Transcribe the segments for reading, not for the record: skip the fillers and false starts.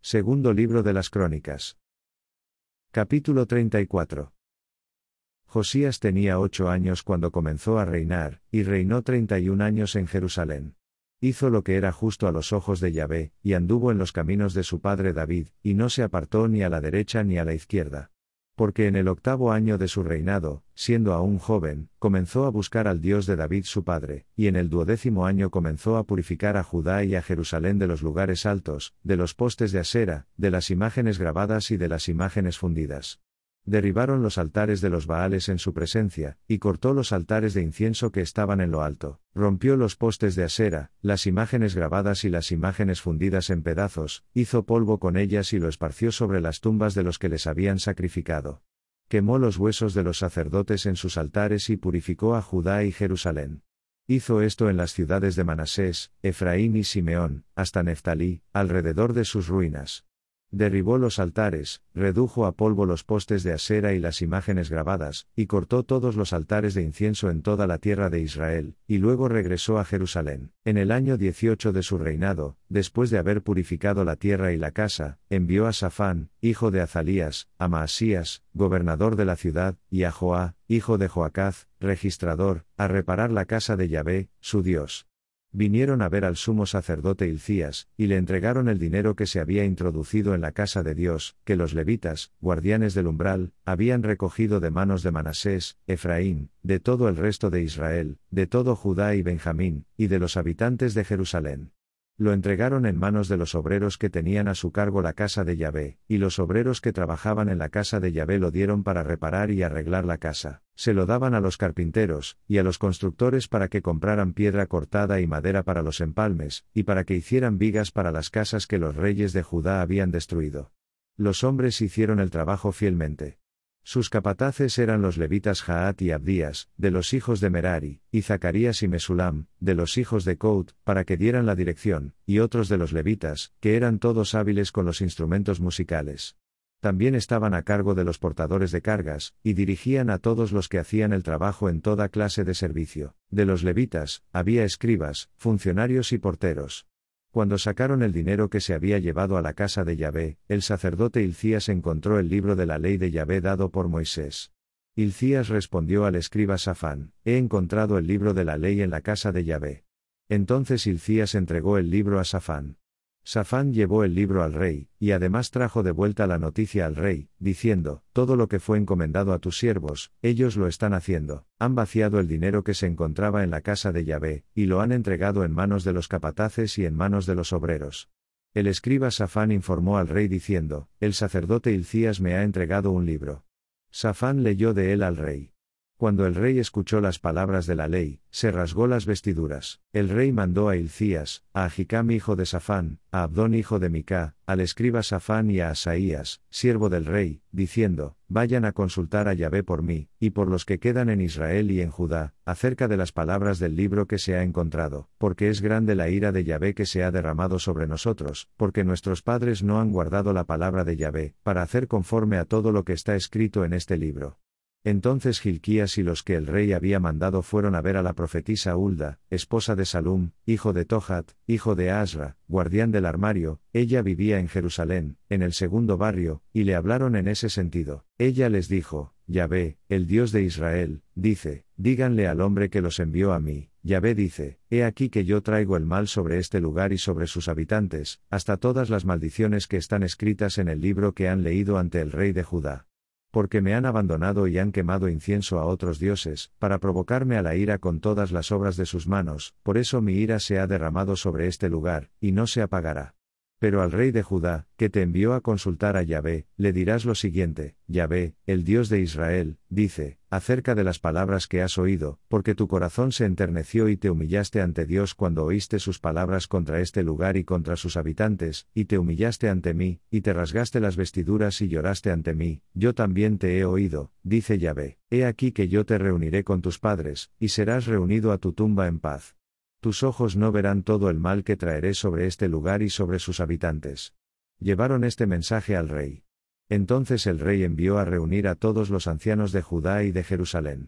Segundo libro de las Crónicas. Capítulo 34. Josías tenía 8 años cuando comenzó a reinar, y reinó 31 años en Jerusalén. Hizo lo que era justo a los ojos de Yahvé, y anduvo en los caminos de su padre David, y no se apartó ni a la derecha ni a la izquierda. Porque en el 8º año de su reinado, siendo aún joven, comenzó a buscar al Dios de David su padre, y en el 12º año comenzó a purificar a Judá y a Jerusalén de los lugares altos, de los postes de Asera, de las imágenes grabadas y de las imágenes fundidas. Derribaron los altares de los Baales en su presencia, y cortó los altares de incienso que estaban en lo alto, rompió los postes de Asera, las imágenes grabadas y las imágenes fundidas en pedazos, hizo polvo con ellas y lo esparció sobre las tumbas de los que les habían sacrificado. Quemó los huesos de los sacerdotes en sus altares y purificó a Judá y Jerusalén. Hizo esto en las ciudades de Manasés, Efraín y Simeón, hasta Neftalí, alrededor de sus ruinas. Derribó los altares, redujo a polvo los postes de Asera y las imágenes grabadas, y cortó todos los altares de incienso en toda la tierra de Israel, y luego regresó a Jerusalén. En el año 18 de su reinado, después de haber purificado la tierra y la casa, envió a Safán, hijo de Azalías, a Maasías, gobernador de la ciudad, y a Joá, hijo de Joacaz, registrador, a reparar la casa de Yahvé, su Dios. Vinieron a ver al sumo sacerdote Hilcías, y le entregaron el dinero que se había introducido en la casa de Dios, que los levitas, guardianes del umbral, habían recogido de manos de Manasés, Efraín, de todo el resto de Israel, de todo Judá y Benjamín, y de los habitantes de Jerusalén. Lo entregaron en manos de los obreros que tenían a su cargo la casa de Yahvé, y los obreros que trabajaban en la casa de Yahvé lo dieron para reparar y arreglar la casa. Se lo daban a los carpinteros, y a los constructores para que compraran piedra cortada y madera para los empalmes, y para que hicieran vigas para las casas que los reyes de Judá habían destruido. Los hombres hicieron el trabajo fielmente. Sus capataces eran los levitas Jaat y Abdías, de los hijos de Merari, y Zacarías y Mesulam, de los hijos de Cout, para que dieran la dirección, y otros de los levitas, que eran todos hábiles con los instrumentos musicales. También estaban a cargo de los portadores de cargas, y dirigían a todos los que hacían el trabajo en toda clase de servicio. De los levitas, había escribas, funcionarios y porteros. Cuando sacaron el dinero que se había llevado a la casa de Yahvé, el sacerdote Hilcías encontró el libro de la ley de Yahvé dado por Moisés. Hilcías respondió al escriba Safán: he encontrado el libro de la ley en la casa de Yahvé. Entonces Hilcías entregó el libro a Safán. Safán llevó el libro al rey, y además trajo de vuelta la noticia al rey, diciendo: todo lo que fue encomendado a tus siervos, ellos lo están haciendo. Han vaciado el dinero que se encontraba en la casa de Yahvé, y lo han entregado en manos de los capataces y en manos de los obreros. El escriba Safán informó al rey diciendo: el sacerdote Hilcías me ha entregado un libro. Safán leyó de él al rey. Cuando el rey escuchó las palabras de la ley, se rasgó las vestiduras. El rey mandó a Hilcías, a Ahicam hijo de Safán, a Abdón hijo de Micá, al escriba Safán y a Asaías, siervo del rey, diciendo: vayan a consultar a Yahvé por mí, y por los que quedan en Israel y en Judá, acerca de las palabras del libro que se ha encontrado, porque es grande la ira de Yahvé que se ha derramado sobre nosotros, porque nuestros padres no han guardado la palabra de Yahvé, para hacer conforme a todo lo que está escrito en este libro. Entonces Hilcías y los que el rey había mandado fueron a ver a la profetisa Hulda, esposa de Salum, hijo de Tohat, hijo de Asra, guardián del armario. Ella vivía en Jerusalén, en el segundo barrio, y le hablaron en ese sentido. Ella les dijo: Yahvé, el Dios de Israel, dice: díganle al hombre que los envió a mí. Yahvé dice: he aquí que yo traigo el mal sobre este lugar y sobre sus habitantes, hasta todas las maldiciones que están escritas en el libro que han leído ante el rey de Judá. Porque me han abandonado y han quemado incienso a otros dioses, para provocarme a la ira con todas las obras de sus manos, por eso mi ira se ha derramado sobre este lugar, y no se apagará. Pero al rey de Judá, que te envió a consultar a Yahvé, le dirás lo siguiente: Yahvé, el Dios de Israel, dice, acerca de las palabras que has oído, porque tu corazón se enterneció y te humillaste ante Dios cuando oíste sus palabras contra este lugar y contra sus habitantes, y te humillaste ante mí, y te rasgaste las vestiduras y lloraste ante mí, yo también te he oído, dice Yahvé. He aquí que yo te reuniré con tus padres, y serás reunido a tu tumba en paz. Tus ojos no verán todo el mal que traeré sobre este lugar y sobre sus habitantes. Llevaron este mensaje al rey. Entonces el rey envió a reunir a todos los ancianos de Judá y de Jerusalén.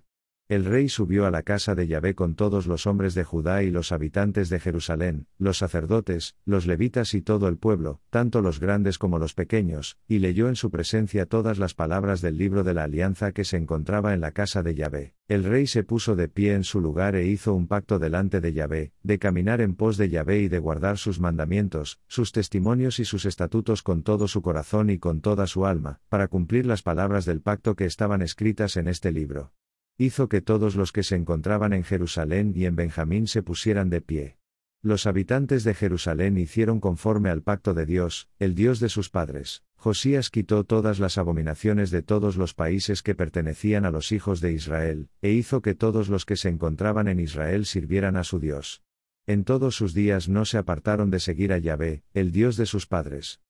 El rey subió a la casa de Yahvé con todos los hombres de Judá y los habitantes de Jerusalén, los sacerdotes, los levitas y todo el pueblo, tanto los grandes como los pequeños, y leyó en su presencia todas las palabras del libro de la alianza que se encontraba en la casa de Yahvé. El rey se puso de pie en su lugar e hizo un pacto delante de Yahvé, de caminar en pos de Yahvé y de guardar sus mandamientos, sus testimonios y sus estatutos con todo su corazón y con toda su alma, para cumplir las palabras del pacto que estaban escritas en este libro. Hizo que todos los que se encontraban en Jerusalén y en Benjamín se pusieran de pie. Los habitantes de Jerusalén hicieron conforme al pacto de Dios, el Dios de sus padres. Josías quitó todas las abominaciones de todos los países que pertenecían a los hijos de Israel, e hizo que todos los que se encontraban en Israel sirvieran a su Dios. En todos sus días no se apartaron de seguir a Yahvé, el Dios de sus padres.